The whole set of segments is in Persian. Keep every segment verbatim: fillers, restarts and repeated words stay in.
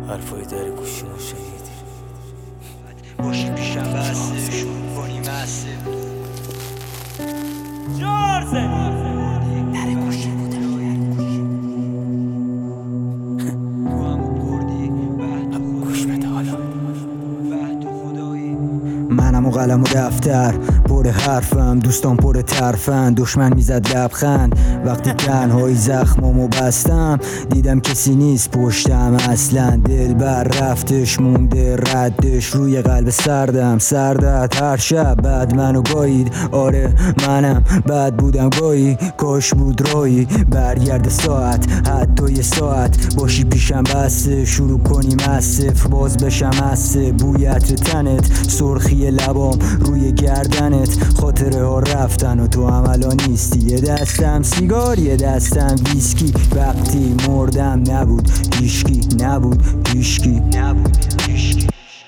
حرفای در گوشیمو شنیدی باشی پیشم بسته شروع کنی مسته جارزه در گوشی بوده تو همو بردی به گوش بده حالا تو خدایی. منم و قلم و دفتر پر حرفم، دوستان پر طرفن، دشمن میزد لبخند وقتی تنهایی زخمامو بستم. دیدم کسی نیست پشتم اصلا، دل بر رفتش مونده ردش روی قلب سردم. سردت هر شب بعد منو گایید، آره منم بد بودم گاهی، کاش بود رایی برگرد ساعت حتی یه ساعت باشی پیشم بسته شروع کنیم از صفر باز بشم اسه بوی عطر تنت سرخی لبام روی گردنت. خاطره ها رفتن و تو هم الان نیستی، یه دستم سیگار یه دستم ویسکی. وقتی مردم نبود هیشکی نبود هیشکی نبود هیشکی.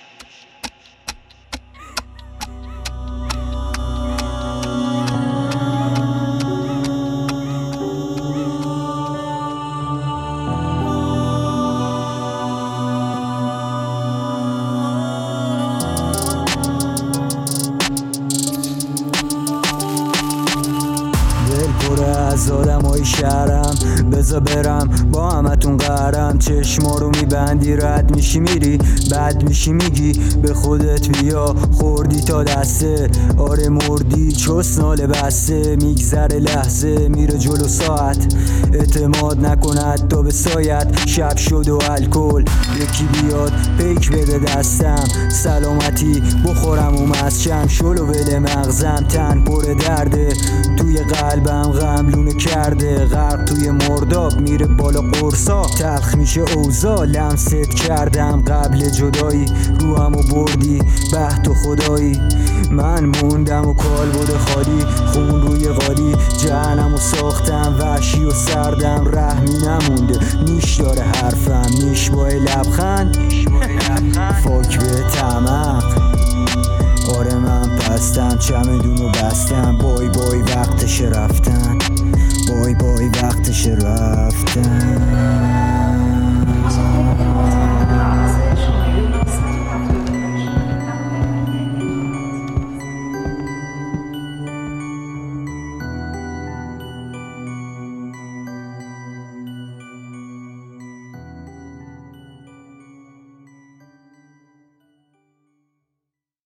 پره از آدمای شهرم، بزا برم با همتون قهرم. چشما رو میبندی رد میشی میری بد میشی میگی به خودت بیا خوردی تا دسته. آره مردی چوس ناله بسته میگذره لحظه میره جلو ساعت. اعتماد نکند تا به سایت شب شد و الکل یکی بیاد پیک بده دستم. سلامتی بخورم و مسچم شلو بده مغزم. تن پر درده توی قلبم غم لونه کرده، غرق توی مرداب میره بالا قرصا. تلخ میشه اوضاع لمست کردم قبل جدایی، روحمو بردی به تو خدایی. من موندم و کال بوده خالی خون روی قالی. جهنمو ساختم وحشی و سردم رحمی نمونده. نیش داره حرفم نیش با لبخند فاک به تعمق. آره من پستم چمدونو بستم. بای بای وقتش رفتن، بای بای وقتش رفتن.